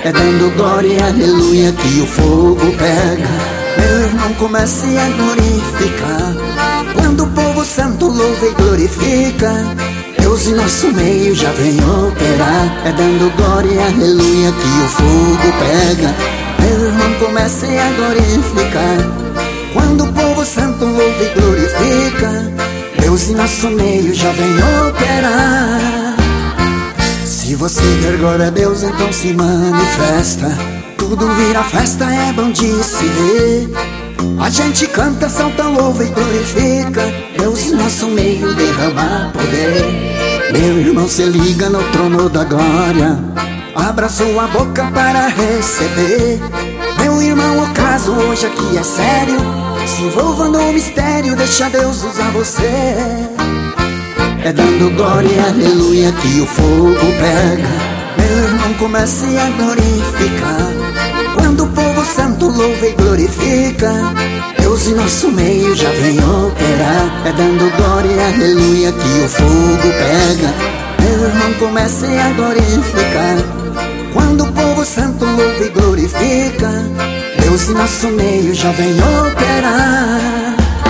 É dando glória e aleluia que o fogo pega. Meu irmão, comece a glorificar. Quando o povo santo louva e glorifica, Deus em nosso meio já vem operar. É dando glória e aleluia que o fogo pega. Meu irmão, comece a glorificar. Quando o povo santo louva e glorifica, Deus em nosso meio já vem operar. Se você der glória a Deus, então se manifesta. Tudo vira festa, é bom de se ver. A gente canta, salta, louva e glorifica. Deus em nosso meio derrama poder. Meu irmão, se liga no trono da glória. Abra sua boca para receber. Meu irmão, o caso hoje aqui é sério. Se envolva no mistério, deixa Deus usar você. É dando glória e aleluia que o fogo pega. Meu irmão, comece a glorificar. Quando o povo santo louva e glorifica, Deus em nosso meio já vem operar. É dando glória e aleluia que o fogo pega. Meu irmão, comece a glorificar. Quando o povo santo louva e glorifica, Deus em nosso meio já vem operar.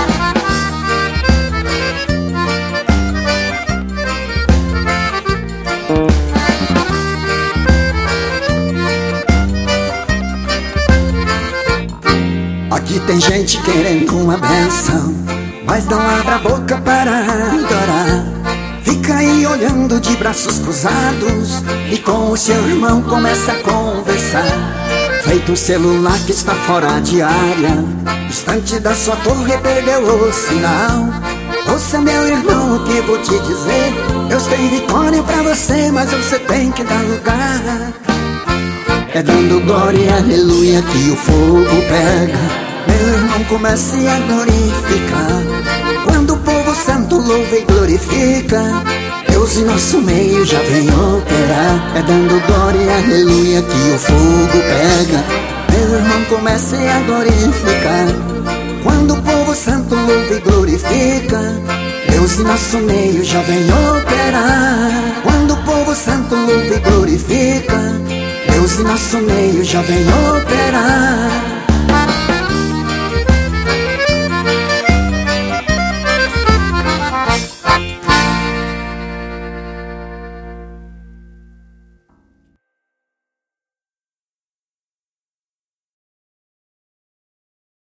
Aqui tem gente querendo uma benção, mas não abra a boca para adorar. Fica aí olhando de braços cruzados e com o seu irmão começa a conversar. Feito um celular que está fora de área, distante da sua torre, perdeu o sinal. Ouça, meu irmão, o que vou te dizer. Deus tem vitória pra você, mas você tem que dar lugar. É dando glória e aleluia que o fogo pega. Meu irmão, comece a glorificar. Quando o povo santo louva e glorifica, Deus em nosso meio já vem operar. É dando glória e aleluia que o fogo pega. Meu irmão, comece a glorificar. Quando o povo santo louva e glorifica, Deus em nosso meio já vem operar. Quando o povo santo louva e glorifica, Deus em nosso meio já vem operar.